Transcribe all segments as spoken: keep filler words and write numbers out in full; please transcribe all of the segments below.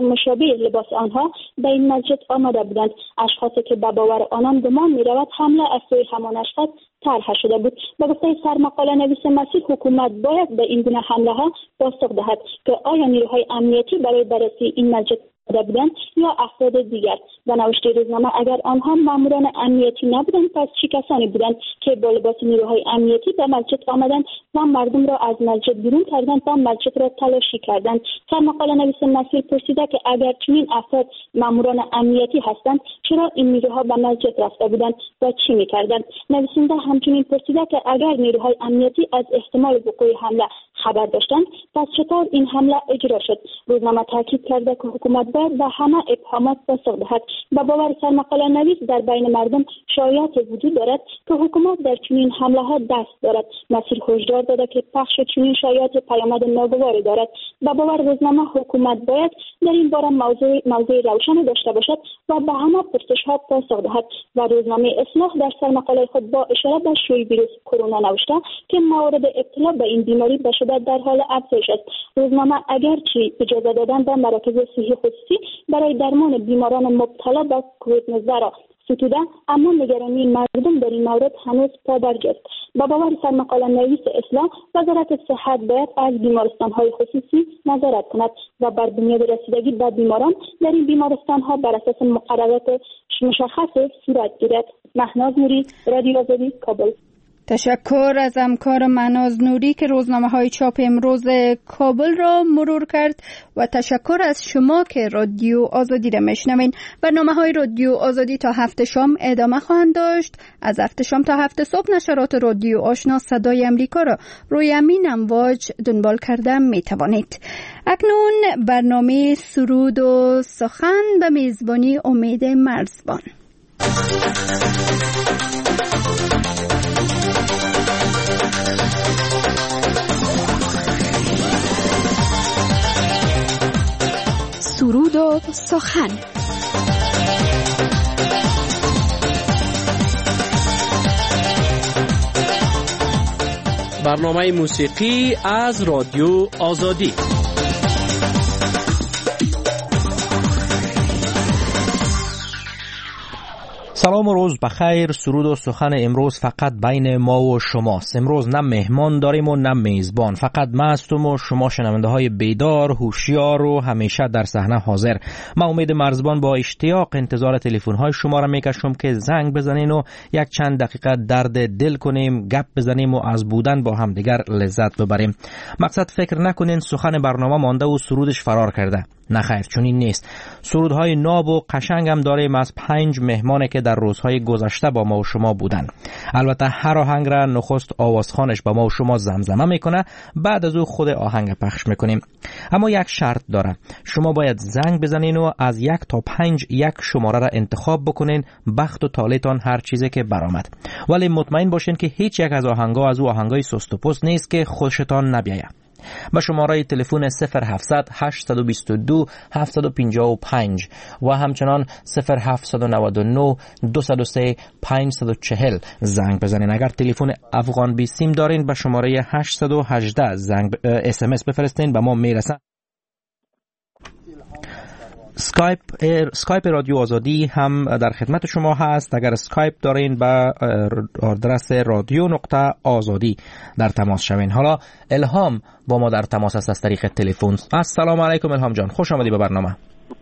مشابه لباس آنها به این مسجد آمده بودند. اشخاصی که به باور آنان گمان می‌رود حمله از سوی همان اشخاص طرح شده بود. به گفته سرمقاله نویس مسیح، حکومت باید به این گونه حمله ها پاسخ دهد که آیا نیروهای امنیتی برای بررسی این مسجد بودند یا افراد دیگر. و نوشته روزنامه اگر آنها ماموران امنیتی نبودند پس چه کسانی بودند که با لباس نیروهای امنیتی به مسجد آمدند و مردم را از مسجد بیرون کردند و مسجد را تلاشی کردند. سرمقاله نویس مسیح پرسیده که اگر چنین افراد ماموران امنیتی هستند چرا این نیروها به مسجد رفته بودند و چی می‌کردند. نویسنده همچنین پرسیده که اگر نیروهای امنیتی از احتمال وقوع حمله خبر داشتند پس چطور این حمله اجرا شد. روزنامه تاکید کرده که حکومت باید به همه ابهامات پاسخ دهد. با باور سرمقاله نویس در بین مردم شایعات وجود دارد که حکومت در چنین حمله ها دست دارد. مسیح هشدار داده که پخش چنین شایعات پیامد ناگواری دارد. با باور روزنامه حکومت باید در این باره موضوع موضوع روشن داشته باشد و به همه پرسش ها پاسخ دهد. و روزنامه اصلاح در سرمقاله خود با اشاره به شیوع ویروس کرونا نوشته که موارد ابتلا به این بیماری به شدت در حال افزایش است. روزنامه اگرچه اجازه دادن به مراکز صحی خصوصی برای درمان بیماران مبتلا به کووید نوزده را ستوده، اما نگرانی مردم در این مورد هنوز پابرجا است. با باور سرمقاله نویس اصلاح، وزارت صحت باید از بیمارستان‌های خصوصی نظارت کند و بر بنیاد رسیدگی به بیماران در این بیمارستان‌ها بر اساس مقررات مشخص صورت گیرد. مهناز نوری، رادیو آزادی، کابل. تشکر از همکار مهناز نوری که روزنامه‌های چاپ امروز کابل را مرور کرد و تشکر از شما که رادیو آزادی را میشنوین. برنامه‌های رادیو آزادی تا هفت شام ادامه خواهند داشت. از هفت شام تا هفت صبح نشرات رادیو آشنا صدای امریکا را روی همین امواج دنبال کرده میتوانید. اکنون برنامه سرود و سخن به میزبانی امید مرزبان. سرود و سخن. برنامه موسیقی از رادیو آزادی. سلام و روز بخیر. سرود و سخن امروز فقط بین ما و شماست. امروز نه مهمان داریم و نه میزبان، فقط من هستم و شما شنونده های بیدار، هوشیار و همیشه در صحنه حاضر. من امید مرزبان با اشتیاق انتظار تلفن های شما را میکشم که زنگ بزنین و یک چند دقیقه درد دل کنیم، گپ بزنیم و از بودن با همدیگر لذت ببریم. مقصد فکر نکنین سخن برنامه مانده و سرودش فرار کرده. نخیر، چون این نیست. سرودهای ناب و قشنگ هم داریم از پنج مهمانی که در روزهای گذشته با ما و شما بودن. البته هر آهنگ را نخست آوازخوانش با ما و شما زمزمه میکنه، بعد از او خود آهنگ پخش میکنیم. اما یک شرط داره، شما باید زنگ بزنین و از یک تا پنج یک شماره را انتخاب بکنین، بخت و طالتان هر چیزی که برآمد. ولی مطمئن باشین که هیچ یک از آهنگا از او آهنگای سست و پست نیست که خوشتان نبیاید. با شماره تلفن صفر هفتصد هشتصد و بیست و دو هفتصد و پنجاه و پنج و همچنان صفر هفتصد و نود و نه دویست و سه پانصد و چهل زنگ بزنین. اگر تلفن افغان بی سیم دارین به شماره هشتصد و هجده زنگ ب... اس ام اس بفرستین، به ما میرسن. سکایپ سکایپ رادیو آزادی هم در خدمت شما هست. اگر سکایپ دارین به آدرس رادیو نقطه آزادی در تماس شوین. حالا الهام با ما در تماس است از طریق تلفن. السلام علیکم الهام جان، خوش آمدی به برنامه.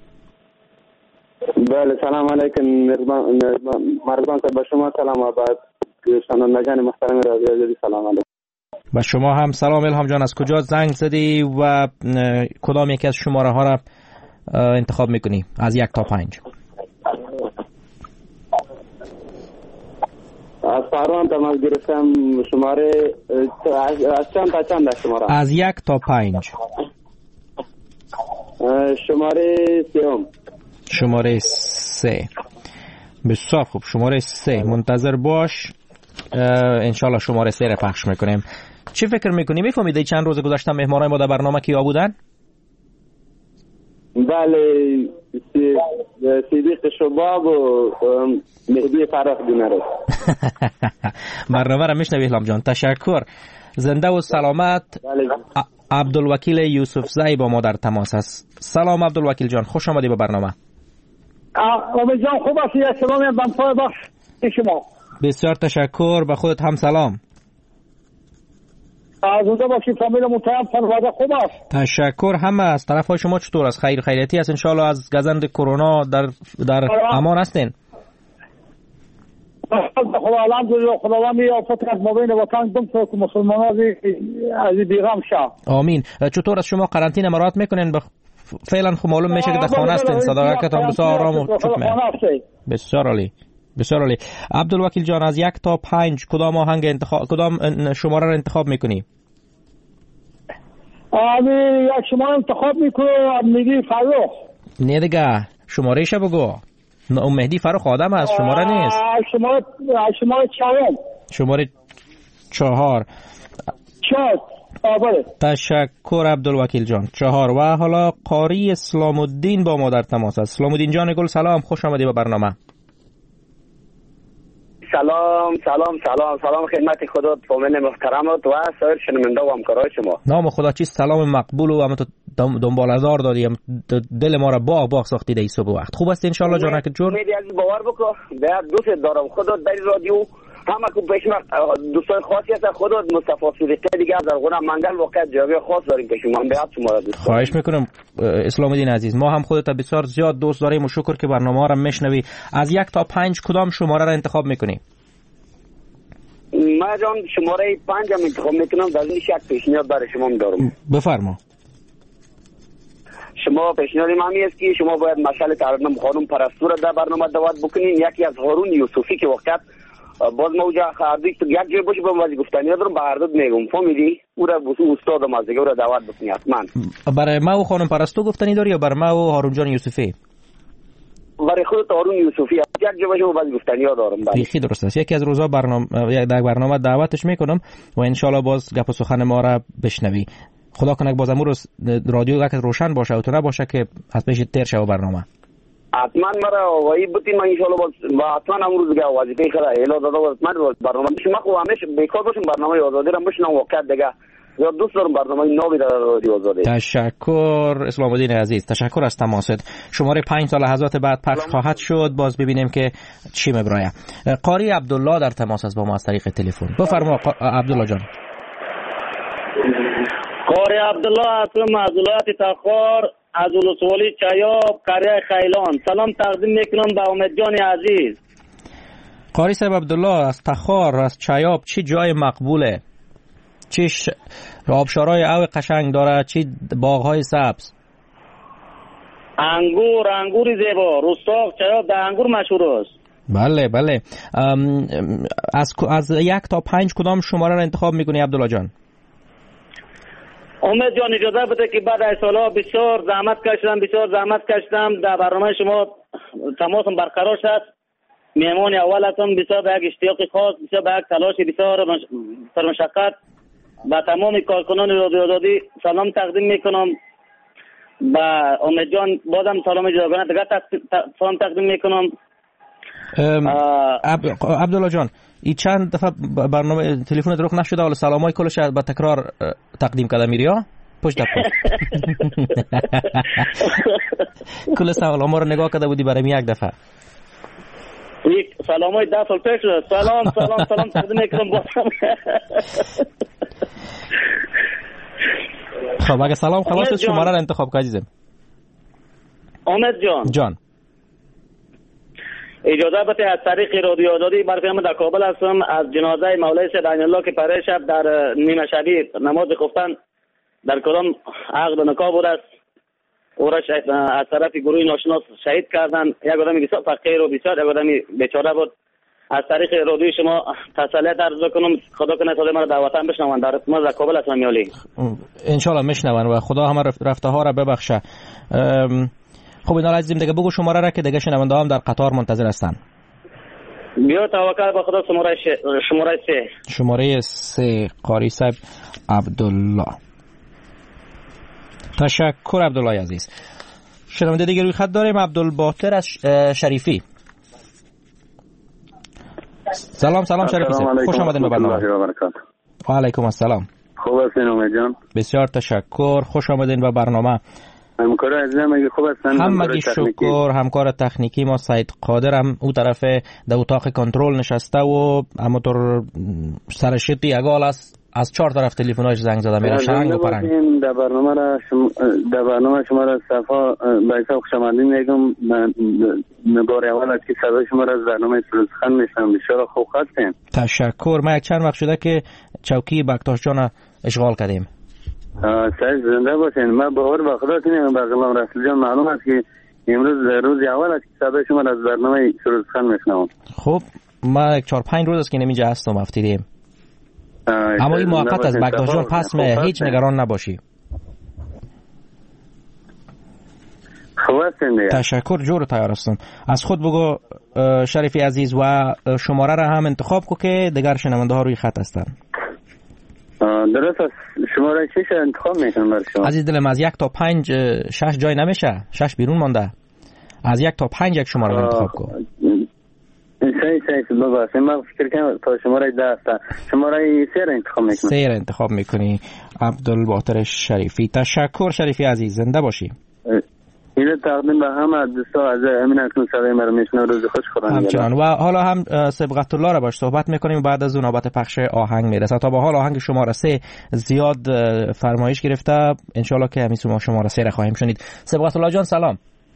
بله سلام علیکم مرزبان صاحب، با شما سلام و بعد شنوندگان محترم رادیو آزادی سلام علیکم. با شما هم سلام الهام جان. از کجا زنگ زدی و کدام یکی از شماره ها را انتخاب میکنی از یک تا پنج؟ از فاران تماس گرفتم. شماره از چند تا چند شماره؟ از یک تا پنج. شماره سه. شماره سه. بسیار خوب، شماره سه. منتظر باش، انشالله شماره سه را پخش میکنیم. چی فکر میکنی؟ میفهمیدی چند روز گذشته مهمانای ما در برنامه کیا بودن؟ بله، صدیق شباب و مهدی فرخ دینارو. برنامه را میشنوی الهام جان، تشکر. زنده و سلامت. عبدالوکیل یوسفزئی با ما در تماس است. سلام عبدالوکیل جان، خوش آمدی به برنامه. امید جان خوب هستی؟ سلام بنفای بخش شما. بسیار تشکر، به خودت هم سلام. از اونجا باشی فامیل محترم خانواده خوب است؟ تشکر، همه از طرف های شما چطور است؟ خیر خیریتی است انشالله؟ از گزند کرونا در در امان هستین؟ خدا الحمدلله خداوند می آفت از مابین وطن دم که مسلمان از بیغم شه. آمین. چطور از شما قرنطینه مراعات میکنین؟ بخ... فعلا خب معلوم میشه که در خانه هستین، صداقتتان بسیار آرام و چکمه. بسیار عالی، بسیار عالی. عبدالوکیل جان، از یک تا پنج کدام آهنگ انتخاب، کدام شماره را انتخاب میکنی؟ آمی یک شماره انتخاب میکنم، میگی فرخ. نه دیگه، شماره شو بگو. اون مهدی فرخ آدم هست، شماره نیست. شماره شماره چهارم. شماره چهار. چهار. آباره. تشکر عبدالوکیل جان. چهار. و حالا قاری اسلام الدین با ما در تماس است. اسلام الدین جان گل سلام، خوش آمدی به برنامه. سلام سلام سلام سلام خدمت خدا فامیل محترمات و سایر شنونده و همکارای شما. نام خدا چیست؟ سلام مقبول و هم تو دنبال ازار دادی، دل ما را باغ باغ ساختی در صبح وقت. خوب است ان شاء الله جانک جور؟ میدی از باور بکو، بعد دوست دارم خدا در رادیو همه کو پیشما دوستان خاصی هست، خدا مصطفی صدیقی دیگه از ارغون منگل واقعا جای خاص داریم پیشما. بعد شما را دوست خواهش میکنم اسلام الدین عزیز، ما هم خودت بسیار زیاد دوست داریم و شکر که برنامه را میشنوی. از یک تا پنج کدام شماره را انتخاب میکنی؟ ما جان شماره پنج هم انتخاب میکنم. در این شک پیشنهاد برای شما دارم. بفرما. شما پیشنهاد من است که شما باید مشعل ترنم خانم پرستو را در برنامه دعوت بکنین. یکی از هارون یوسفی که وقت باز ما اونجا خاردی تو یک جای باشه با واسه گفتنی دارم به هر دو میگم، فهمیدی؟ او را بوسو استادم از دیگه او را دعوت بکنی حتما. برای ما و خانم پرستو گفتنی داری یا برای ما و هارون جان یوسفی؟ برای خودت هارون یوسفی یک جای باشه با واسه گفتنی دارم. بخیر درست است. یکی از روزا برنامه در برنامه دعوتش میکنم و ان شاء الله باز گپ و سخن ما را بشنوی. خدا کنه باز امروز رادیو یک روشن باشه و تو نباشه که از پیش تیر شه برنامه. حتما مرا وای بودیم ما ان شاء الله باز حتما امروز دیگه وظیفه خدا الا دادا حتما برنامه شما خو همیشه بیکار باشم برنامه آزادی را بشنم وقت دیگه یا دوست دارم برنامه نوی در رادیو آزادی. تشکر اسلام الدین عزیز، تشکر از تماست. شماره پنج تا لحظات بعد پخش خواهد شد، باز ببینیم که چی میبرایم. قاری عبدالله در تماس است با ما از طریق تلفن. بفرما عبدالله جان. قاری عبدالله اصلا از ولایت تخار از ولسوالی چایاب قریه خیلان. سلام تقدیم میکنم به امید جان عزیز. قاری صاحب عبدالله از تخار از چایاب چی جای مقبوله؟ چی ش... آبشارای او قشنگ داره؟ چی باغهای سبز؟ انگور، انگور زیبا. رستاق چایاب در انگور مشهور است. بله بله. ام... از از یک تا پنج کدام شماره را انتخاب میکنی عبدالله جان؟ امید جان اجازه بده که بعد از سالها بسیار زحمت کشیدم بسیار زحمت کشیدم در برنامه شما تماسم برقرار شد. مهمان اول هستم، بسیار به یک اشتیاق خاص، بسیار به یک تلاش بسیار سرمشقت با تمام کارکنان رادیو آزادی سلام تقدیم میکنم. با امید جان بازم سلام جداگانه دیگه سلام تقدیم میکنم. عبدالله جان ای چند دفعه برنامه تلفن دروغ نشده، حالا سلامای کلش با تکرار تقدیم کرده میری ها پشت در پشت. کل سلام رو نگاه کرده بودی برای یک دفعه. یک سلامای ده سال پیش شده. سلام سلام سلام تقدیم میکنم بازم. خب اگه سلام خلاص شماره رو انتخاب کن عزیزم. امید جان جان اجازه بده از طریق رادیو آزادی برای من در کابل هستم. از جنازه مولای سید عین الله که پره شب در نیمه شبی نماز خفتن در کدام عقد و نکاح بود است، او را از طرف گروه ناشناس شهید کردن. یک آدمی بسیار فقیر و بسیار یک آدمی بیچاره بود. از طریق رادیو شما تسلیت عرض کنم، خدا کنه صدای ما را در وطن بشنون. در ما در کابل هستم میالی ان شاء الله میشنون و خدا همه رفته ها را ببخشه. خب اینا عزیزم دیگه بگو شماره را که دیگه شنونده هم در قطار منتظر هستن. بیا توکل به خدا. شماره شماره سه شماره سه قاری صاحب عبدالله. تشکر عبدالله عزیز. شنونده دیگه روی خط داریم عبدالباطر از شریفی. سلام سلام شریفی صاحب، خوش آمدید به برنامه. و علیکم السلام. خوب هستین امید جان؟ بسیار تشکر، خوش آمدین به برنامه. همکار عزیزم اگه خوب هستن؟ همگی شکر. همکار تکنیکی ما سید قادر هم او طرف در اتاق کنترل نشسته و همونطور سرشتی اگال است، از چهار طرف تلفن‌هاش زنگ زده میره شنگ و پرنگ. در برنامه را شما در برنامه شما را صفا بایسا خوشامدین میگم. من بار اول از که صدای شما را از برنامه سروزخان میشنم. بسیار خوب هستین. تشکر. ما یک چند وقت شده که چوکی بکتاش جان اشغال کردیم. سعید زنده باشین. من باور به خدا کنم به غلام رسول جان معلوم است که امروز روز اول است که صدای شما را از برنامه سروزخان میشنم. خب ما یک چهار پنج روز است که نمیجا هستم افتیدیم. اما این موقت از بکتاش جان پس می هیچ نگران نباشی. تشکر. جور تیار هستم. از خود بگو شریفی عزیز و شماره را هم انتخاب کو که دیگر شنونده ها روی خط هستن. درست است. شماره چیش انتخاب میکنم برای شما؟ عزیز دلم از یک تا پنج شش جای نمیشه، شش بیرون مانده. از یک تا پنج یک شماره را انتخاب کو. صحیح صحیح بابا. من فکر کنم تا شماره ده است. شماره سه را انتخاب میکنم. سه را انتخاب میکنی. عبدالباطر شریفی. تشکر شریفی عزیز، زنده باشی. اینه تقدیم به همه دوستا از امین اکنون صدای مرا میشنه. روز خوش خدا همچنان. و حالا هم سبقت الله را باش صحبت میکنیم. بعد از اون نوبت پخش آهنگ میرسه. تا به حال آهنگ شماره سه زیاد فرمایش گرفته، انشالله که همین شماره سه را خواهیم شنید. سبقت الله جان سلام.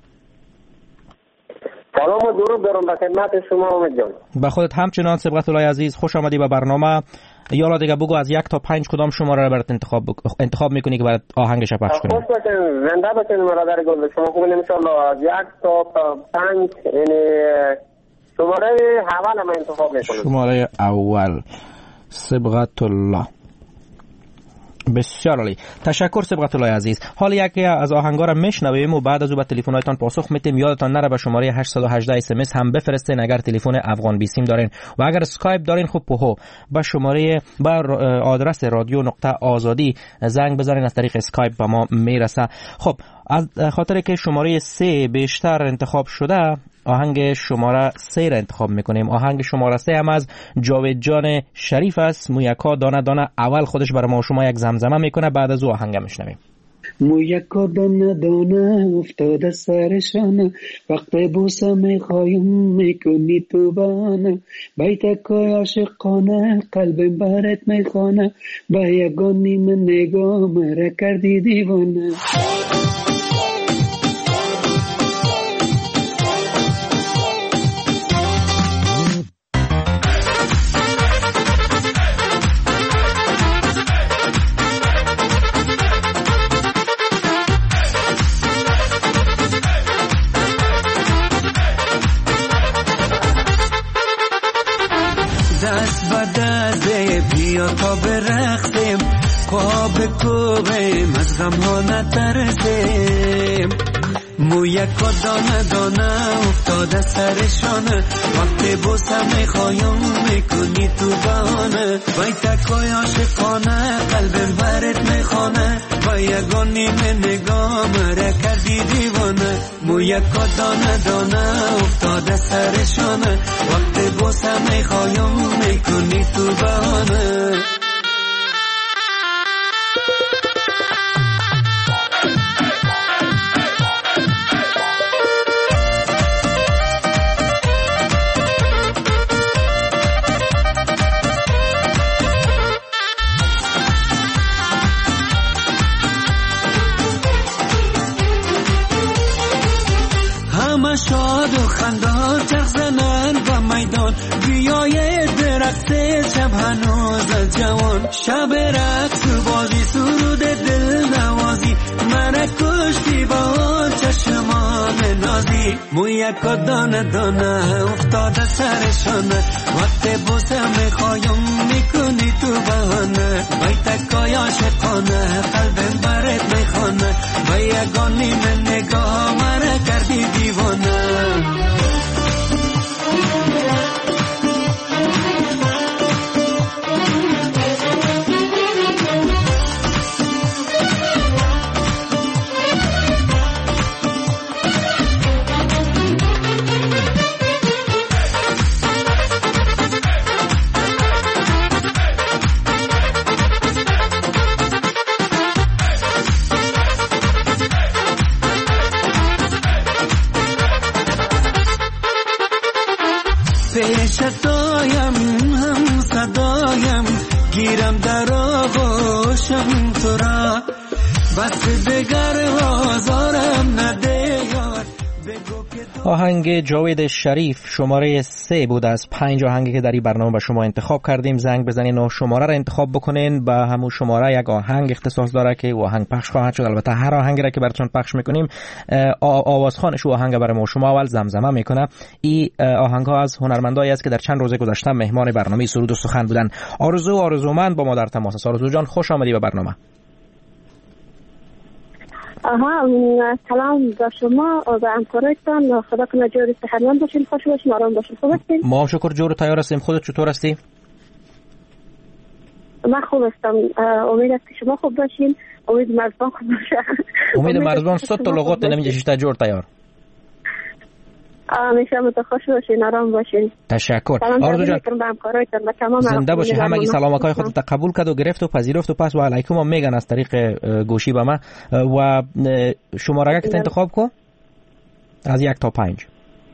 سلام و درود دارم به خدمت شما امید جان. به خودت همچنان سبقت الله عزیز، خوش آمدی به برنامه. یالا دیگه بگو از یک تا پنج کدام شماره را برات انتخاب بک... انتخاب میکنی که برات آهنگش پخش کنیم. خوش باشین، زنده باشین برادر گل. شما خوبین ان شاء الله. از یک تا پنج یعنی شماره اول من انتخاب میکنم. شماره اول سبقت الله. بسیار عالی. تشکر سبقت الله عزیز. حالا یکی از آهنگا را میشنویم و بعد از او به تلفن‌هایتان پاسخ میدیم. یادتان نره به شماره هشت یک هشت اس ام اس هم بفرستین اگر تلفن افغان بیسیم دارین و اگر اسکایپ دارین خب پهو به شماره به آدرس رادیو نقطه آزادی زنگ بزنین، از طریق اسکایپ به ما میرسه. خب از خاطر که شماره سه بیشتر انتخاب شده، آهنگ شماره سه را انتخاب میکنیم. آهنگ شماره سه هم از جاوید جان شریف است. مویکا دانه دانه اول خودش برای ما شما یک زمزمه میکنه، بعد از او آهنگ میشنویم. مویکا دانه دانه افتاده سرشانه، وقت بوسه میخوایم میکنی تو بانه، بیتکای عاشقانه قلبم برات میخوانه، به یگان نیم نگاه مرا کردی دیوانه. تا برقصیم خواب کوبیم از غم ها نترسیم. مویکا دانه دانه افتاده سرشانه، وقتی بوسه میخوایم میکنی تو بانه، بیتکای عاشقانه قلبم برات میخوانه، با یگان نیم نگاه مرا کردی دیوانه. مویکا دانه دانه افتاده سرشانه، وقتی بوسه میخوایم میکنی تو بانه. شاد و خندان چرخ زنن و میدان، بیای درخت شب هنوز جوان، شب رقص و بازی سرود دل نوازی، من کشتی با چشمان نازی. مویکا دانه دانه افتاده سرشانه، وقت بوسه میخوایم میکنی تو بهانه، بیتکای عاشقانه قلبم برات میخوانه، با یگان نیم نگاه مرا کردی دیوانه. پیش تایم هم صدایم گیرم در آغوشم تو را بس دگر آزارم نده یار. آهنگ جاوید شریف شماره سه بود از پنج آهنگی که در این برنامه به شما انتخاب کردیم. زنگ بزنین و شماره را انتخاب بکنین. به همون شماره یک آهنگ اختصاص داره که آهنگ پخش خواهد شد. البته هر آهنگی را که براتون پخش میکنیم آوازخوانش و آهنگ برای ما شما اول زمزمه میکنه. این آهنگ ها از هنرمندایی است که در چند روز گذشته مهمان برنامه سرود و سخن بودن. آرزو آرزومند با ما در تماس است. آرزو جان خوش آمدی به برنامه. آها سلام با شما و به همکارایتان. خدا کنه جور صحتمند باشین، خوش باشین، آرام باشین. خوب هستین؟ ما شکر جور و تیار هستیم. خودت چطور هستی؟ من خوب هستم. امید است که شما خوب باشین. امید مرزبان خوب باشه. امید مرزبان صد تا لغات نمیشه شش جور تیار. همیشه مت خوش باشین، آرام باشین. تشکر. آرزو جان زنده باشی. همگی سلامکای خودت قبول کرد و گرفت و پذیرفت و پس و علیکم هم میگن از طریق گوشی به من. و شماره که انتخاب کو از یک تا پنج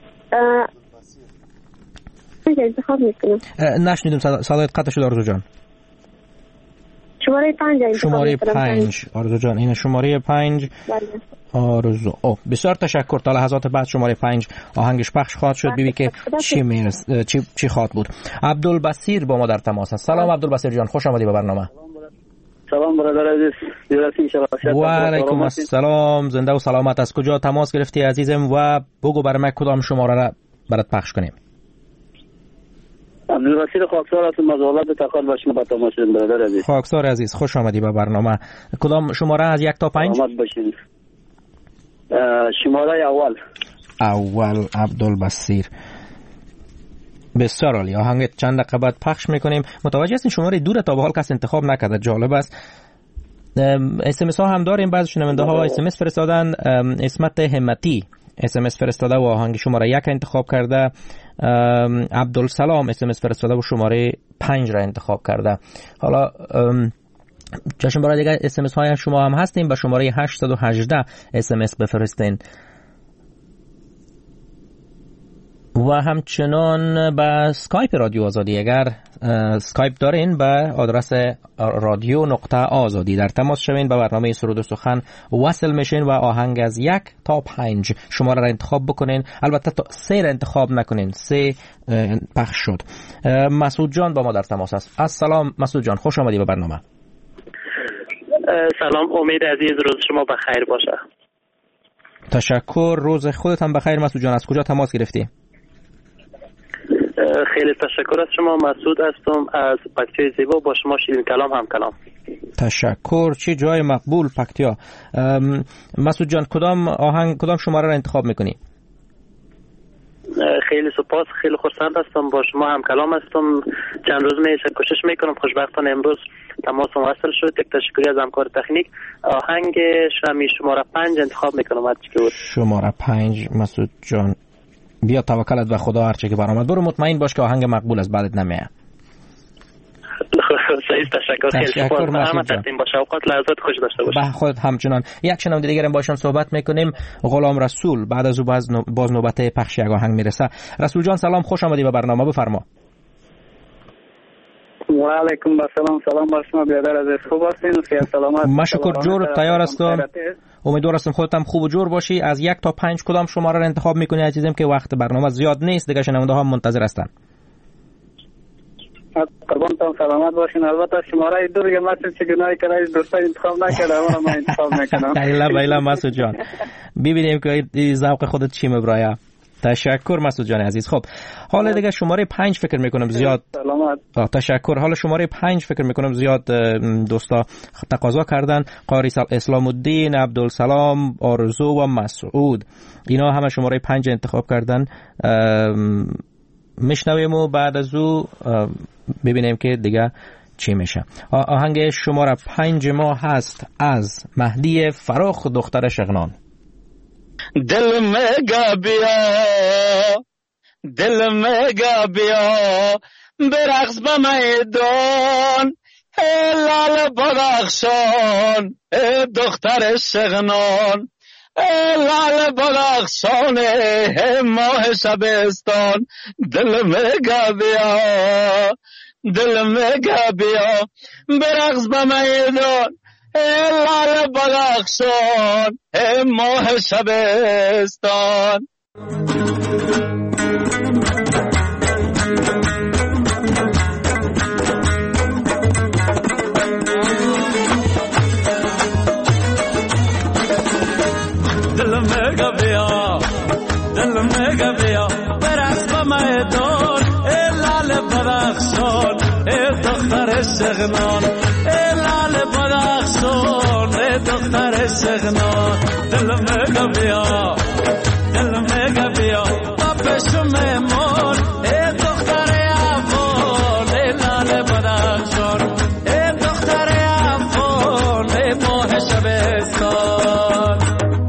انتخاب میکنم. نشنیدم صدایت قطع شد آرزو جان. شماره پنج انتخاب شماره پنج آرزو جان. این شماره پنج آرزو. او بسیار تشکر. تا لحظات بعد شماره پنج آهنگش پخش خواهد شد. ببین که چی میرس چی چی خواهد بود. عبدالبصیر با ما در تماس است. سلام عبدالبصیر جان، خوش آمدی به برنامه. سلام برادر عزیز. و علیکم السلام. زنده و سلامت. از کجا تماس گرفتی عزیزم و بگو برای من کدام شماره را برات پخش کنیم؟ عبدالبصیر خاکسار هستم از ولایت تخار باشیم با تماس برادر عزیز. خاکسار عزیز خوش آمدی به برنامه. کدام شماره از یک تا پنج؟ سلامت باشین. شماره اول اول عبدالبصیر. بسیار عالی. آهنگ چند دقیقه بعد پخش میکنیم. متوجه هستین شماره دور تا به حال کس انتخاب نکرده. جالب است. اس ام اس ها هم داریم. بعضی شنونده ها اس ام اس فرستادن. اسمت همتی اس ام اس فرستاده و آهنگ شماره یک انتخاب کرده. عبدالسلام اس ام اس فرستاده و شماره پنج را انتخاب کرده. حالا چشم برای دیگه اس ام اس های شما هم هستیم. با شماره هشت یک هشت اس ام اس بفرستین. و همچنان با سکایپ رادیو آزادی، اگر سکایپ دارین به آدرس رادیو نقطه آزادی در تماس شوین. به برنامه سرود و سخن وصل میشین و آهنگ از یک تا پنج شماره را انتخاب بکنین. البته تا سه را انتخاب نکنین. سه پخش شد. مسعود جان با ما در تماس است. السلام مسعود جان، خوش آمدی به برنامه. سلام، امید عزیز روز شما بخیر باشه. تشکر. روز خودت هم بخیر مسعود جان. از کجا تماس گرفتی؟ خیلی تشکر از شما. مسعود هستم از پکتیا زیبا. با شما شیرین کلام هم کلام. تشکر. چه جای مقبول پکتیا. مسعود جان کدام آهنگ کدام شماره را انتخاب میکنی؟ خیلی سپاس. خیلی خرسند هستم. با شما هم کلام هستم. چند روز میشه کوشش میکنم. خوشبختانه امروز تماس وصل شد. یک تشکری از همکار تکنیک. آهنگ شمی شماره پنج انتخاب میکنم. شماره پنج مسعود جان بیا توکلت به خدا. هرچه که برآمد برو مطمئن باش که آهنگ مقبول است بعدت نمیاد. تشکر. خیلی سپاس. همه تقدیم باشه. اوقات لحظات خوش داشته باش. به خودت همچنان. یک شنونده دیگه هم باشون صحبت میکنیم. غلام رسول. بعد از او باز باز نوبت پخش یک آهنگ میرسه. رسول جان سلام، خوش آمدی به برنامه. بفرما. و علیکم السلام. سلام بر شما برادر عزیز. خوب هستین؟ خیلی سلامت. ما شکر جور تیار هستم. امیدوار هستم خودت هم خوب و جور باشی. از یک تا پنج کدام شماره را انتخاب میکنی عزیزم که وقت برنامه زیاد نیست دیگه، شنونده ها منتظر هستن. قربانتان سلامت باشین. البته شماره دو دیگه مسعود چه گناهی کرده دوستان انتخاب نکرده اما من انتخاب میکنم. بله بله مسعود جان. ببینیم که ذوق خودت چی میبراید. تشکر مسعود جان عزیز. خب حالا دیگه شماره پنج فکر میکنم زیاد سلامت. تشکر. حالا شماره پنج فکر میکنم زیاد دوستا تقاضا کردن. قاری اسلام الدین، عبدالسلام، آرزو و مسعود، اینا همه شماره پنج انتخاب کردن. میشنویم و بعد از او ببینیم که دیگه چی میشه. آهنگ شماره پنج ما هست از مهدی فراخ دختر شغنان. دل میگا بیا دل میگا بیا برقص به میدان لال بدخشان دختر شغنان لال بلخشان ماه شبستان دل میگه بیا دل میگه بیا برقص به میدان لال بلخشان ماه شبستان. دل میگه بیا دل میگه بیا برقص به میدان ای لال بلخشان ای دختر شغنان ای لال بلخشان ای دختر شغنان. دل میگه بیا دل میگه بیا با پشم مهمان ای دختر افغان ای لال بلخشان ای دختر افغان ای ماه شبستان.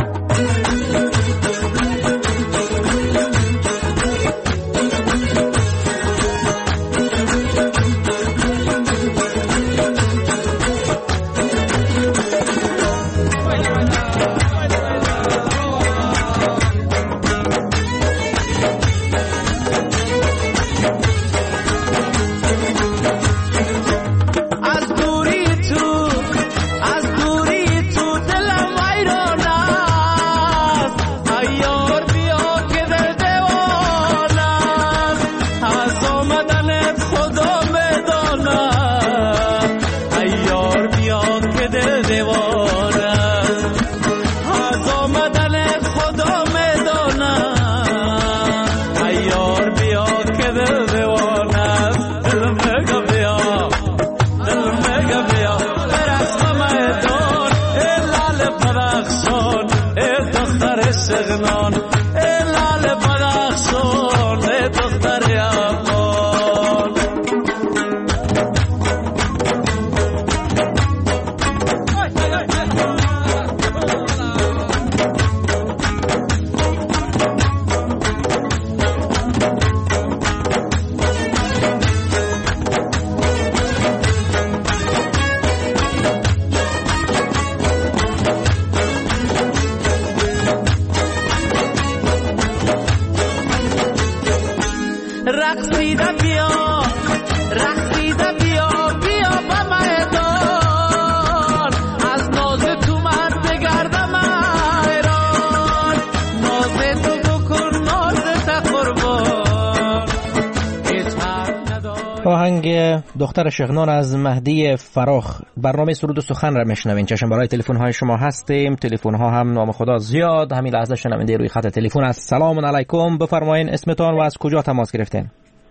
آهنگ دختر شغنان از مهدی فراخ. برنامه سرود و سخن را میشنوین. چشم برای تلفن های شما هستیم. تلفن ها هم نام خدا زیاد. همین لحظه شنونده روی خط تلفن است. سلام علیکم، بفرمایین اسمتان و از کجا تماس گرفتین؟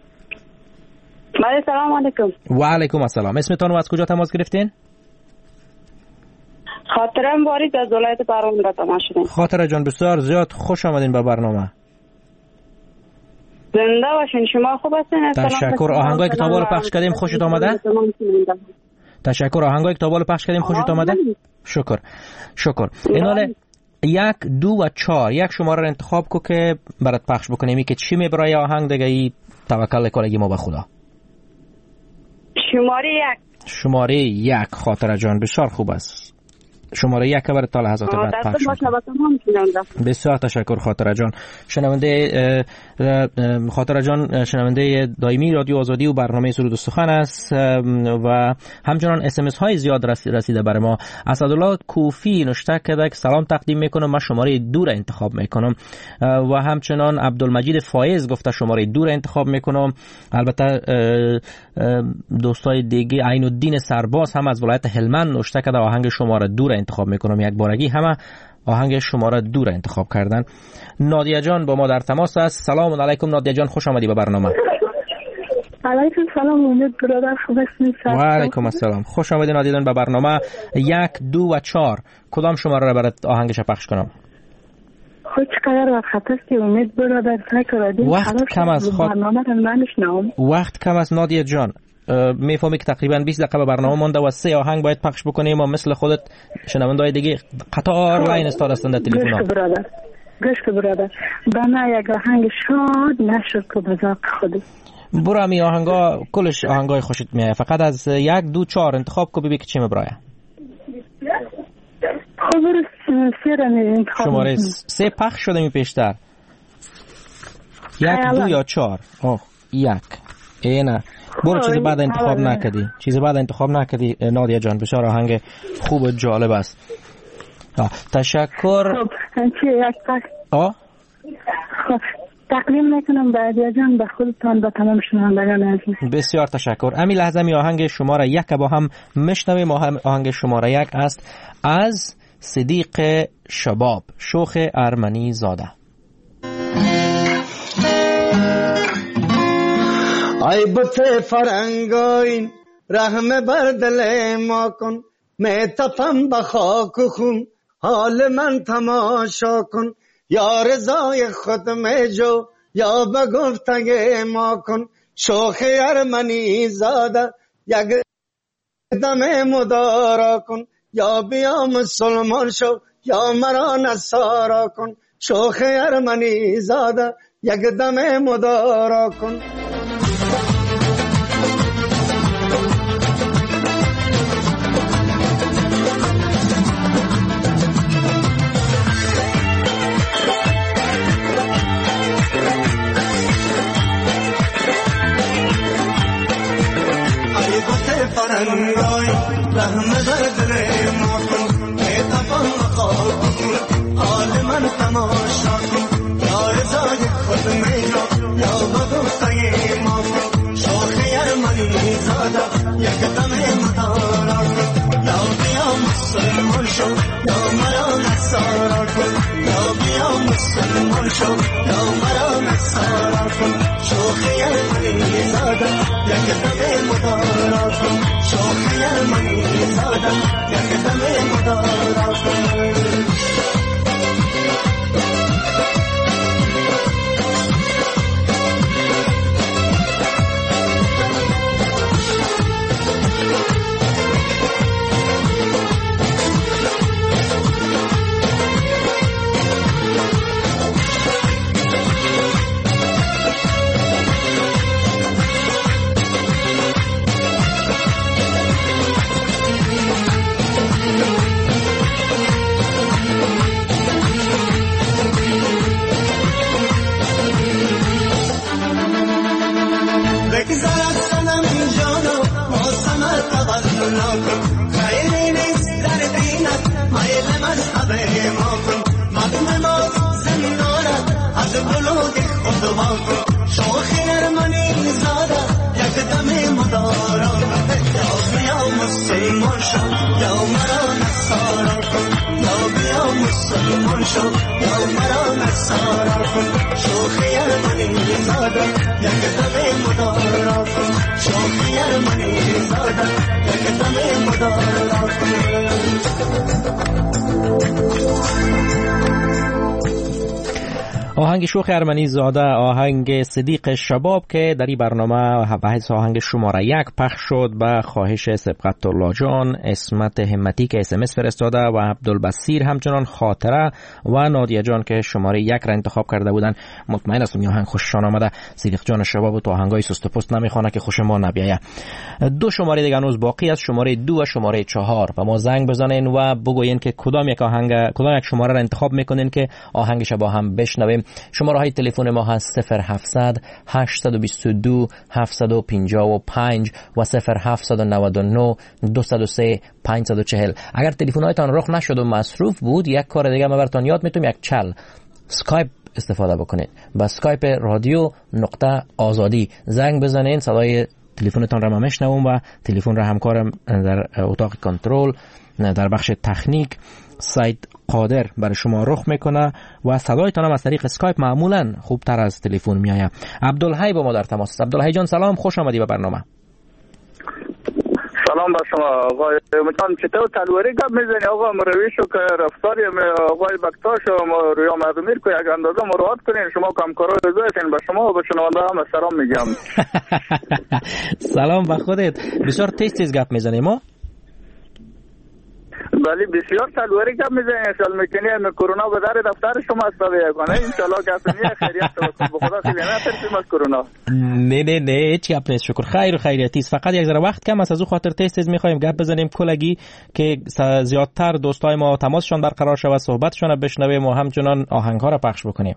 بله سلام علیکم. و علیکم السلام. اسمتان و از کجا تماس گرفتین؟ خاطرم وارد از ولایت بهرام را تماس شدیم. خاطره جان بسیار زیاد خوش آمدین به برنامه. زنده باشین. شما خوب هستین؟ تشکر. آهنگای کتابا رو پخش کردیم خوشت آمده؟ تشکر. آهنگای کتابا رو پخش کردیم خوشت آمده؟ شکر شکر. ایناله یک دو و چهار یک شماره رو انتخاب کو که برات پخش بکنیم. ای که چی میبرای آهنگ دیگه ای توکل کنگی ما به خدا. شماره یک. شماره یک خاطره جان بسیار خوب است. شماره یک که برای تا لحظات بعد پخش شد. بسیار تشکر خاطره جان. شنونده خاطره جان شنونده دائمی رادیو آزادی و برنامه سرود و سخن است و همچنان اس ام اس های زیاد رسیده برای ما. اسدالله کوفی نوشته که سلام تقدیم میکنم، من شماره دو را انتخاب میکنم و همچنان عبدالمجید فایز گفته شماره دو را انتخاب میکنم. البته دوستای دیگه عین الدین سرباز هم از ولایت هلمند نوشته که آهنگ شماره دو را انتخاب میکنم. یک بارگی همه آهنگ شماره دو را انتخاب کردن. نادیه جان با ما در تماس است. سلام علیکم نادیه جان، خوش آمدی به برنامه. علیکم سلام امید برادر، خوب هستین؟ و علیکم السلام، خوش آمدید نادیه جان به برنامه. یک دو و چهار کدام شماره را برات آهنگش پخش کنم؟ خود چقدر وقت است که امید برادر سعی وقت کم از خود برنامه را نمیشنوم. وقت کم از نادیه جان. میفهمی که تقریبا بیست دقیقه به برنامه مونده و سه آهنگ باید پخش بکنیم و مثل خودت شنونده‌های دیگه قطار لاین استاد هستند در تلفن. گوش برادر گوش برادر بنا یک آهنگ شاد نشد که به ذوق خودی. برو می آهنگا کلش آهنگای خوشت میاد، فقط از یک دو چهار انتخاب کو ببین که چی میبرای. خب سه را انتخاب شماره سه پخش شده می پیشتر. یک دو یا چهار؟ اوه یک. ای نه برو چیز بعد انتخاب نکردی چیز بعد انتخاب نکردی نادیا جان. بسیار آهنگ خوب و جالب است. تشکر. خب چی یک پخش آه خب تقدیم میکنم نادیا جان به خودتان و تمام شنوندگان عزیز. بسیار تشکر. امی لحظه می آهنگ شماره یک با هم میشنویم. آهنگ شماره یک است از صدیق شباب، شوخ ارمنی زاده. ای بت فرنگاین رحم بر دل ما کن، می تپم به خاک و خون حال من تماشا کن، یا رضای خود می جو یا به گفتگی ما کن، شوخ ارمنی زاده یک دم مدارا کن، یا بیا مسلمان شو یا مرا نصارا کن، شوخ ارمنی زاده یک دم مدارا کن. فرنگای رحم دل ما کن، میتفهم خواب کن حال من تماشا کن، یا رضای خود میرا یا بگفتگی ما کن، شوخ ارمنی زاده یک دم مدارا کن، یا بیا مسلمان شو یا مرا نصارا کن، یا بیا مسلمان شو یا مرا نصارا کن، شوخ ارمنی زاده یک دم مدارا کن، شوخ ارمنی زاده یک دم مدارا کن. آهنگ شوخ ارمنی زاده، آهنگ صدیق شباب که در این برنامه بحث آهنگ شماره یک پخش شد به خواهش سبقت الله جان، اسمت همتی که اس ام اس فرستاده و عبدالبصیر همچنان خاطره و نادیا جان که شماره یک را انتخاب کرده بودن. مطمئن هستم این آهنگ خوششان آمده. صدیق جان شباب تو آهنگای سست و پست نمیخوانه که خوش ما نبیایه. دو شماره دیگه هنوز باقی است، شماره دو و شماره چهار، و ما زنگ بزنین و بگوین که کدام یک آهنگ کدام یک شماره را انتخاب میکنین که آهنگش با هم بشنویم. شماره های تلفن ما هست صفر هفتصد هشتصد و بیست و دو هفتصد و پنجاه و پنج و صفر هفتصد و نود و نه دویست و سه پانصد و چهل. اگر تلفن هایتان رخ نشد و مصروف بود، یک کار دیگه ما براتون یاد میتونم، یک چل اسکایپ استفاده بکنید. با اسکایپ رادیو نقطه آزادی زنگ بزنین، صدای تلفنتان را ما میشنوم و تلفن را همکارم در اتاق کنترل در بخش تکنیک سایت قادر برای شما رخ میکنه و صدایتان هم از طریق اسکایپ معمولا خوبتر از تلفن میآید. عبدالحی با ما در تماس است. عبدالحی جان سلام، خوش آمدی به برنامه. سلام بر شما آقای مچان. چطور تلوری گپ میزنی آقا؟ مرویشو که رفتاری آقای بکتاشو رویا مردمیر که یک اندازه مراعات کنین. شما کامکارا رضایتین. به شما و به شنونده هم سلام میگم. سلام به خودت. بسیار تیز تیز گپ میزنی. ما ولی بسیار تلوری کم میزنید ان شاء الله میکنید کرونا به در دفتر شما استفاده کنه ان شاء الله گفتنی خیریت تو به خدا خیلی نترسیم از کرونا. نه نه نه چی اپ نیست شکر خیر و خیریتی است. فقط یک ذره وقت کم است از او خاطر تست تست میخوایم گپ بزنیم کلگی که زیادتر دوستای ما تماسشون برقرار شود صحبتشون بشنویم و همچنان آهنگ ها را پخش بکنیم.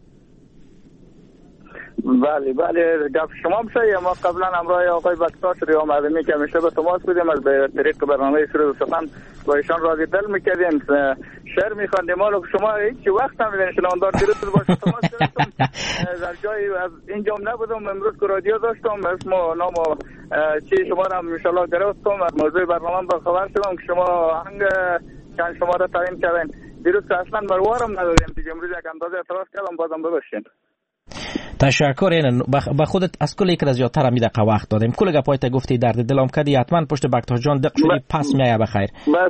بله بله گپ شما بسیار. ما قبلا همراه آقای بکتاش ریا مردمی که همیشه به تماس بودیم از به طریق برنامه سرود سخن با ایشان راضی دل میکردیم شعر میخواندیم حالا شما هیچ وقت هم میدونید شنوندار دیروز باشه تماس گرفتم در جایی از اینجا نبودم امروز که رادیو داشتم اسم و نام و چی شما را ان شاء الله گرفتم از موضوع برنامه با خبر شدم که شما آهنگ چند شما را تعیین کردین دیروز که اصلا بروارم ندادیم دیگه امروز یک اندازه اعتراض کردم بازم ببخشید. تشکر. این به خودت از کلی که زیادتر می دقیقه وقت دادیم کل گپای تا گفتی درد دلم کردی حتما پشت بکتاش جان دق شدی پس میای بخیر. بس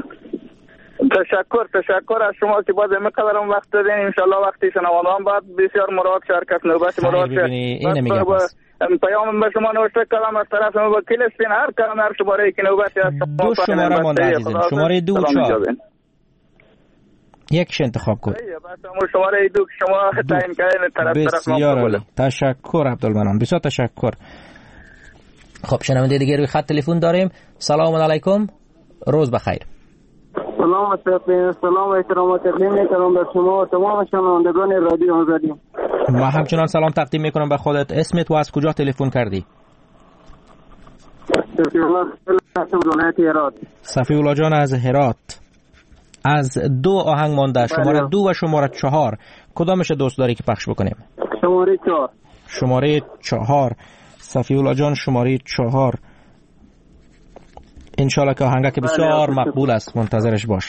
تشکر تشکر از شما که باز اینقدرم وقت دادین ان شاء الله وقتی شنوندگان بعد بسیار مراد شرکت نوبت مراد اینه میگم پیام به شما نوشته کردم از طرف وکیل استین هر کلمه هر شماره که نوبتی است دو شماره مونده عزیزم شماره دو چهار یکش انتخاب کن. شماره دو شما تعیین کردین طرف طرف بسیار تشکر عبدالمنان بسیار تشکر. خب شنونده دیگه روی خط تلفن داریم. سلام علیکم روز بخیر. سلام سلام و احترام تقدیم میکنم به شما و تمام شنوندگان رادیو آزادی. و همچنان سلام تقدیم میکنم به خودت. اسمت و از کجا تلفن کردی؟ صفی الله جان از هرات. از دو آهنگ مانده شماره دو و شماره چهار کدامش دوست داری که پخش بکنیم؟ شماره چهار. شماره چهار صفی الله جان شماره چهار انشالله که آهنگه که بسیار مقبول است منتظرش باش.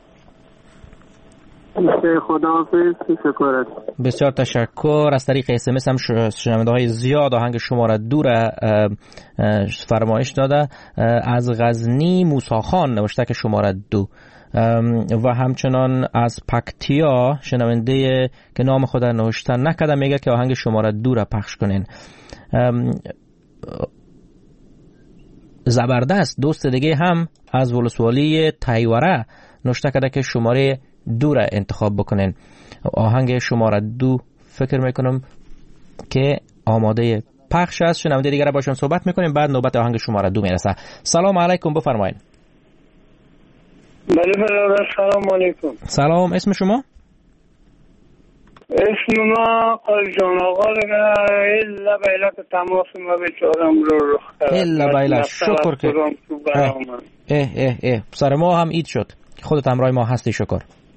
خداحافظ شکر. بسیار تشکر. از طریق اس ام اس هم شنونده های زیاد آهنگ شماره دو را فرمایش داده. از غزنی موسی خان نوشته که شماره دو و همچنان از پکتیا شنونده که نام خود نوشته نکرده میگه که آهنگ شماره دو را پخش کنین. زبردست دوست دیگه هم از ولسوالی تایوره نوشته کرده که شماره دو را انتخاب بکنین. آهنگ شماره دو فکر میکنم که آماده پخش است. شنونده دیگه را باشون صحبت میکنیم بعد نوبت آهنگ شماره دو میرسه. سلام علیکم بفرمایید. بله برادر سلام علیکم. سلام اسم شما؟ اسم ما قال جان آقا الا بیلا که تماس ما بیچارم رو رخ کرد الا بیلا شکر که اه اه اه, اه. سر ما هم عید شد خودت همراه ما هستی شکر.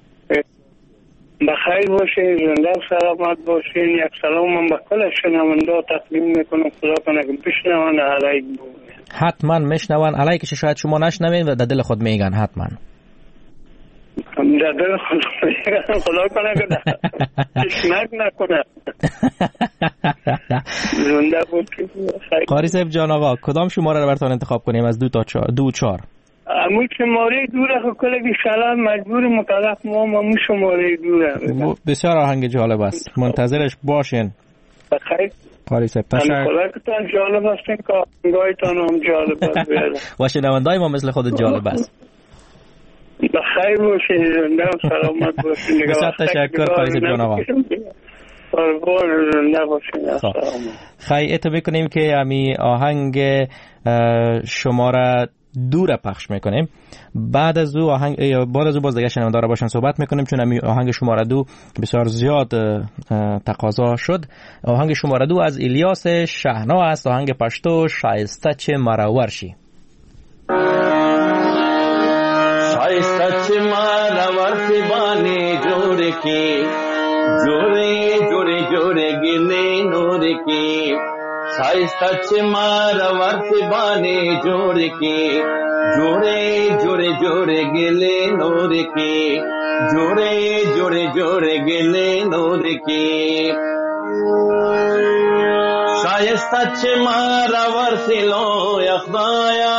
بخیر باشین زنده و سلامت باشین. یک سلام من به کل شنونده تقدیم میکنم خدا کنه که بشنون علیک بود. حتما میشنون علیکش شاید شما نشنوین و در دل خود میگن حتما در دل خود میگن خدا کنه که تشنک نکنه. زنده بود که قاری صاحب جان آقا کدام شماره رو براتون انتخاب کنیم از دو تا چهار؟ دو چهار امو شماره دوره کل بی سلام مجبور مکلف ما امو شماره دوره. بسیار آهنگ جالب است منتظرش باشین. بخیر قاری صاحب تشکر. خدا که تان جالب هستین که آهنگایتان هم جالب است و شنونده‌های ما مثل خودت جالب است. بخیر باشین زنده و سلامت باشین. بسیار تشکر قاری صاحب جان آقا. خیلی اتو میکنیم که امی آهنگ شماره دو را پخش میکنیم. بعد از دو آهنگ بعد از دو باز دیگه شنوندارا باشن صحبت میکنیم چون امی آهنگ شماره دو بسیار زیاد تقاضا شد. آهنگ شماره دو از الیاس شهنا است. آهنگ پشتو شایسته چه مراورشی. شایسته چه مراورشی بانی جوڑ کی جوڑے جوڑے جوڑے گنے نور کی شایسته چه مراورشی بانی جوڑ کی جوڑے جوڑے جوڑے گلے نور کی جوڑے جوڑے جوڑے گلے نور کی شایسته چه مراورشی لو یخدایا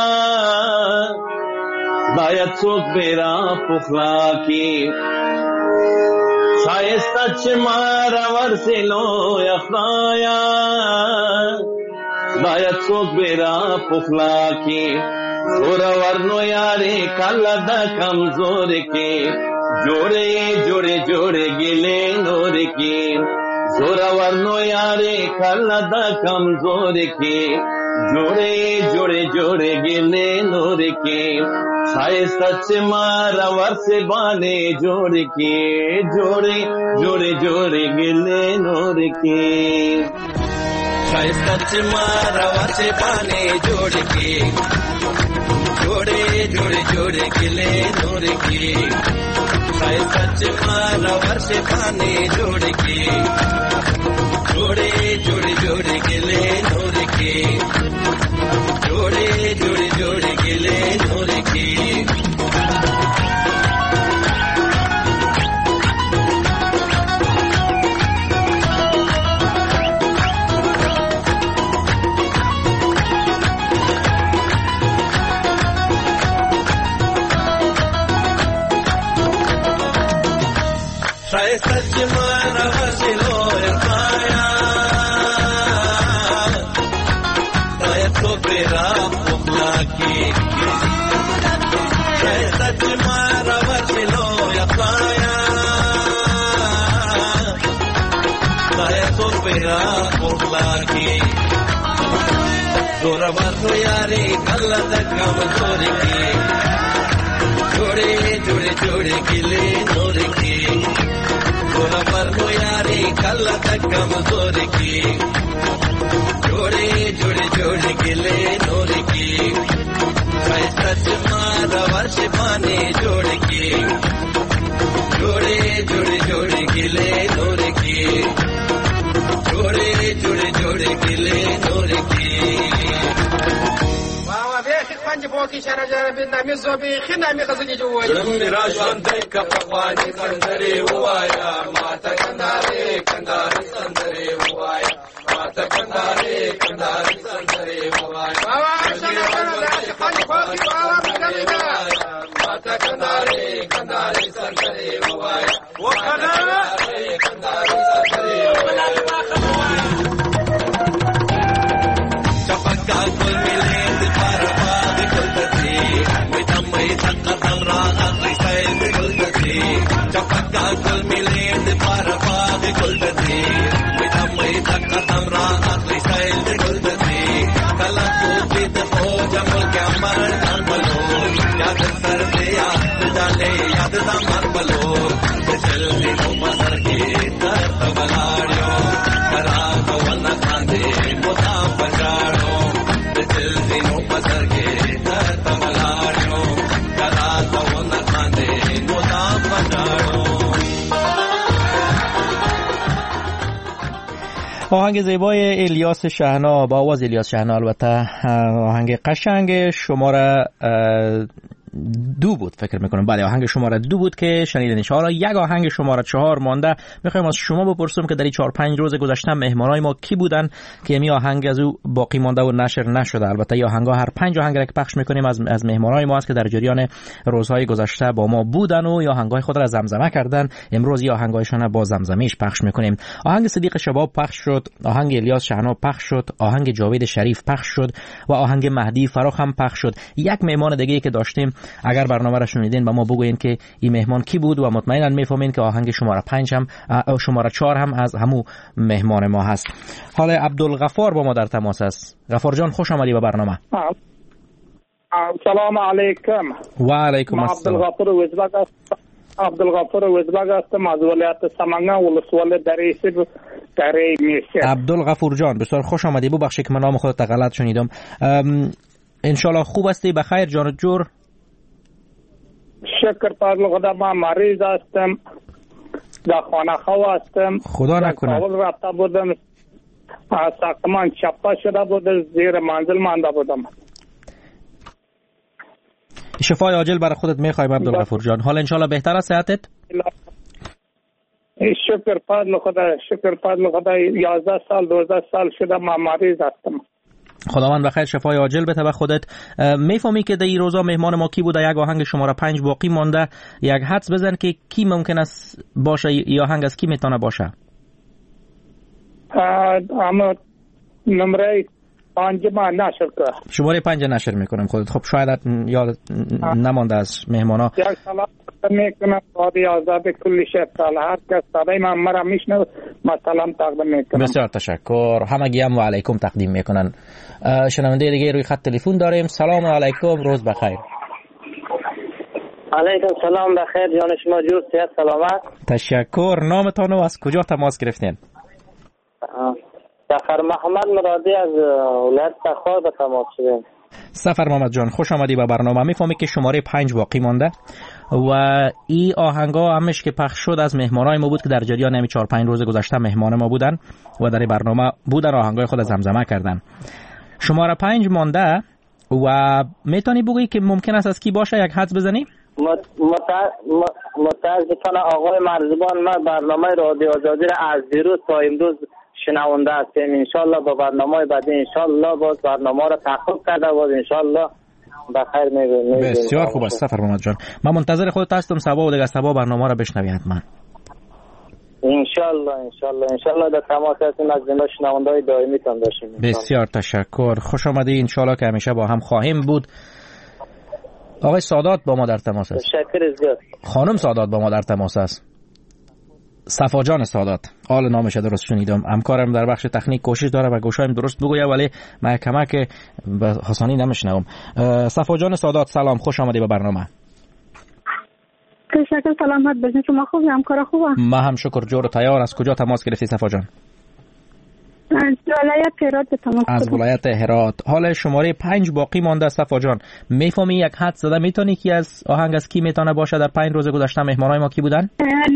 باید سوک بیرا پخلا کی شایسته چه مراورشی لو یخدایا باید سوک بیرا پخلا کی जोरावर यारे कल्लद कमजोर के जोड़े जोड़े जोड़े गिले नूर की जोरावर यारे कल्लद कमजोर के जोड़े जोड़े जोड़े गिले नूर के साए सच मारावर से बाने जोड़ के जोड़े जोड़े जोड़े गिले नूर के साए सच मारावर से बाने जोड़ के जोड़े जोड़े जोड़े गिले नूर के साए सच मारावर से बाने जोड़ के जोड़े जोड़े जोड़े गिले नूर के जोड़े जोड़े जोड़े गिले नूर के सच मारा हसिलो पाया ताया तो बेरा पुखला की सच मारा हसिलो पाया ताया तो बेरा पुखला की जोरावर तो यारे गलत कम जोर की जोड़े जोड़े जोड़े गिले नूर की जोरावर तो यारे गलत कमजोर की जोड़े जोड़े जोड़े गिले नूर की सच मारावर से पाने जोड़ की जोड़े जोड़े जोड़े गिले नूर की जोड़े जोड़े जोड़े गिले नूर की Панди боки шараджара бинами зоби хинами газани жуай мирашан дай капвани кандare huaya mata kandare kandare sandare huaya mata kandare kandare sandare huaya baba shanara pandi boki baba bidamina mata kandare kandare sandare huaya wo kandare kandare sandare huaya chapaka kol mile قدم راغ سيد كل تدري جفك كل مليد بارفاض كل تدري بدمي قدم راغ سيد كل تدري كلا توجد فوج ملك عمر كربلو ياد سرد ياد جالي ياد دمر بلو جلدي نو بسر کی درد بلاڑیو کرا تو ون کاندے متا بچاڑو جلدی نو بسر کی درد بلاڑیو آهنگ زیبای الیاس شهنا با آواز الیاس شهنا، البته آهنگ قشنگ شماره دو بود فکر میکنم. بله آهنگ شماره دو بود که شنیدنش. حالا یک آهنگ شماره چهار مانده. میخوایم از شما بپرسیم که در این چهار پنج روز گذشته مهمانای ما کی بودن که می آهنگ از او باقی مانده و نشر نشده. البته این آهنگا هر پنج آهنگ را که پخش میکنیم از از مهمانای ما است که در جریان روزهای گذشته با ما بودن و یا آهنگای خود را زمزمه کردن. امروز یا آهنگایشان با زمزمهش پخش میکنیم. آهنگ صدیق شباب پخش شد، آهنگ الیاس شهنا پخش شد، آهنگ جاوید شریف پخش شد و آهنگ مهدی فراخ هم پخش شد. یک مهمان دیگه که داشتیم اگر برنامه را شنیدین با ما بگوین که این مهمان کی بود و مطمئنا میفهمین که آهنگ شماره پنج هم شماره چهار هم از همو مهمان ما هست. حالا عبدالغفار با ما در تماس است. غفار جان خوش آمدی به برنامه. سلام علیکم. و علیکم السلام. عبدالغفار وزبگ است. عبدالغفار وزبگ هستم از ولایت سمنگان ولسوالی دریسی دری میشه. عبدالغفار جان بسیار خوش آمدی. ببخشید که من نام خودت غلط شنیدم. ان شاء الله خوب هستی؟ بخیر جان و جور؟ شکر پدر خدا. من مریض هستم، در خانه خواه هستم. خدا نکنه. کابل رفته بودم، ساختمان چپا شده بود، زیر منزل مانده بودم. شفای عاجل برای خودت میخوایم عبدالغفور جان. حالا انشالله بهتر است صحتت؟ شکر پدر خدا، شکر پدر خدا. یازده سال دوازده سال شده من مریض هستم. خداوند بخیر شفای عاجل بده به خودت. میفهمی که در این روزا مهمان ما کی بوده؟ یک آهنگ شماره پنج باقی مانده. یک حدس بزن که کی ممکن است باشه یا آهنگ از کی میتونه باشه؟ اما نمره پنج ما نشر که شماره پنج نشر میکنم خودت. خب شاید یاد نمانده از مهمانا. یک سلام میکنم رادیو آزاد کلی شهر هر کس صدای من مرا میشنوه ما سلام تقدیم میکنم. بسیار تشکر. همگی هم و علیکم تقدیم میکنن. شنونده دیگه روی خط تلفن داریم. سلام علیکم، روز بخیر. علیکم سلام، بخیر جان شما جور صحت سلامت. تشکر. نامتان و از کجا تماس گرفتین؟ سفر محمد مرادی از ولایت تخار به تماس شدیم. سفر محمد جان خوش آمدی به برنامه. میفهمی که شماره پنج باقی مانده و این آهنگا همش که پخش شد از مهمانای ما بود که در جریان همین چهار پنج روز گذشته مهمان ما بودن و در برنامه بودن، آهنگای خود زمزمه کردن. شماره پنج مانده و میتونی بگی که ممکن است از کی باشه؟ یک حدس بزنی؟ متاسفانه آقای مرزبان، ما برنامه رادیو آزادی را از دیروز تا امروز شنونده هستیم. انشالله با برنامه بعدی انشالله باز برنامه را تعقیب کرده باز انشالله بخیر میگویم. بسیار خوب است سفر محمد جان. من منتظر خودت هستم صبح و دیگه صبح برنامه را بشنوی حتما. انشالله انشالله انشالله در تماس هستیم از زنده شنونده‌های دائمی تان داشتیم. بسیار تشکر. خوش آمدی. انشالله که همیشه با هم خواهیم بود. آقای سادات با ما در تماس است. تشکر زیاد. خانم سادات با ما در تماس است. صفا جان سادات، حال نامش درست شنیدم. همکارم در بخش تکنیک کوشش داره و گوشایم درست بگوید ولی من کمک به حسانی نمیشنوم. صفا جان سادات سلام، خوش آمدی به برنامه. تشکر. سلامت باشین. شما خوبی؟ همکارا خوبه؟ ما هم شکر جور و تیار. از کجا تماس گرفتی صفا جان؟ از ولایت هرات تماس گرفتم. از ولایت هرات. حال شماره پنج باقی مانده صفا جان. میفهمی یک حد زده میتونی که از آهنگ از کی میتونه باشه؟ در پنج روز گذشته مهمانای ما کی بودن؟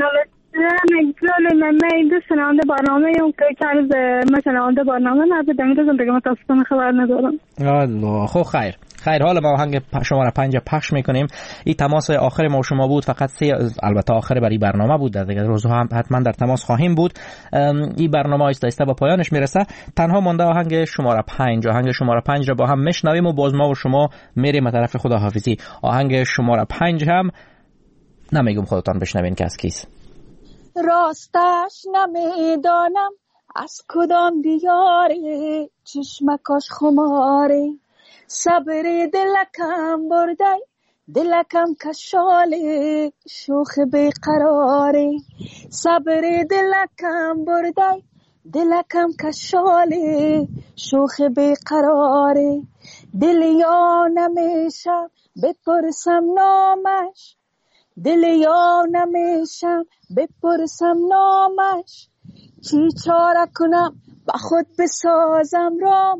من من دو شنونده برنامه اون که چند روز ما شنونده برنامه نبودم روزم دیگه متاسفانه خبر ندارم. الله خب خیر خیر. حالا ما آهنگ شماره پنج پخش میکنیم. این تماس آخر ما و شما بود. فقط سه، البته آخر برای برنامه بود، در دیگه روزها هم حتما در تماس خواهیم بود. این برنامه آهسته آهسته به پایانش میرسه. تنها مونده آهنگ شماره پنج. آهنگ شماره پنج را با هم میشنویم و باز ما و شما میریم به طرف خداحافظی. آهنگ شماره پنج هم نمیگم خودتان بشنوین که از کیست. راستش نمیدانم از کدام دیاری چشمکاش خماری صبر دلکم بردی دلکم کشالی شوخ بیقراری صبر دلکم بردی دلکم کشالی شوخ بیقراری دل یا نمیشم بپرسم نامش دل یا نمیشم بپرسم نامش چی چاره کنم با خود بسازم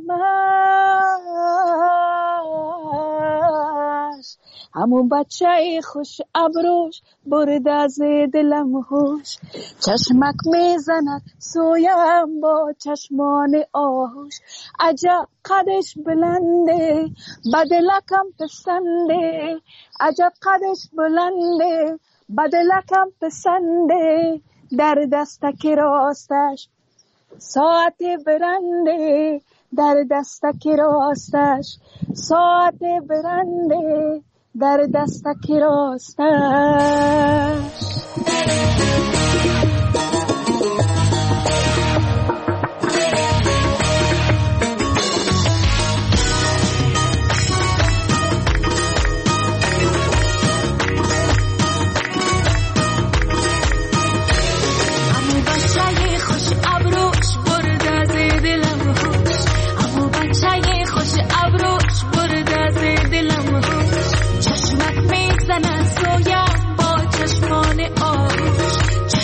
رامش همون بچه خوش ابروش برد از دلم هوش چشمک میزند سویم با چشمان آهوش عجب قدش بلنده بدلکم پسنده عجب قدش بلنده بدلکم پسنده در دستک راستش ساعت برنده در دستک راستش ساعت برنده در دستک راستش چشمک میزنه سویم با چشمان آروش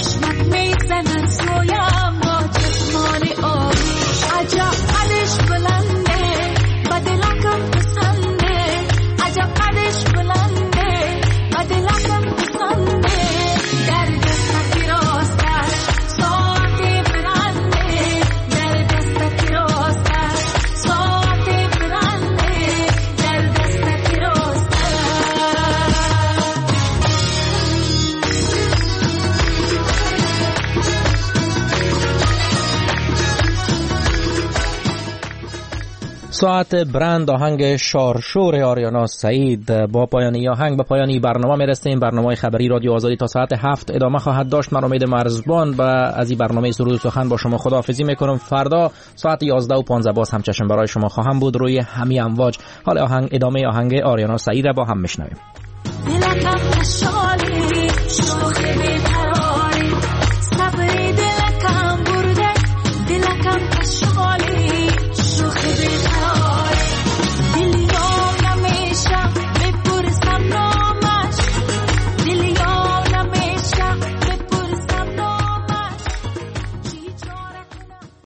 ساعت برند آهنگ شارشور آریانا سعید. با پایانی آهنگ به پایانی برنامه میرسیم. برنامه خبری رادیو آزادی تا ساعت هفت ادامه خواهد داشت. من امید مرزبان و از این برنامه سرود و سخن با شما خداحافظی میکنم. فردا ساعت یازده و پانزده باز همچنان برای شما خواهم بود روی همین امواج. حال آهنگ ادامه آهنگ آریانا سعید را با هم میشنویم.